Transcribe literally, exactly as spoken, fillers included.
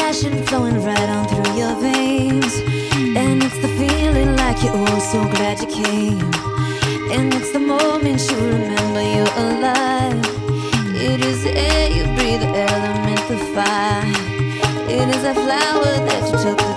passion flowing right on through your veins. And it's the feeling like you're oh so glad you came. And it's the moment you remember you're alive. It is the air you breathe, the element, the fire. It is a flower that you took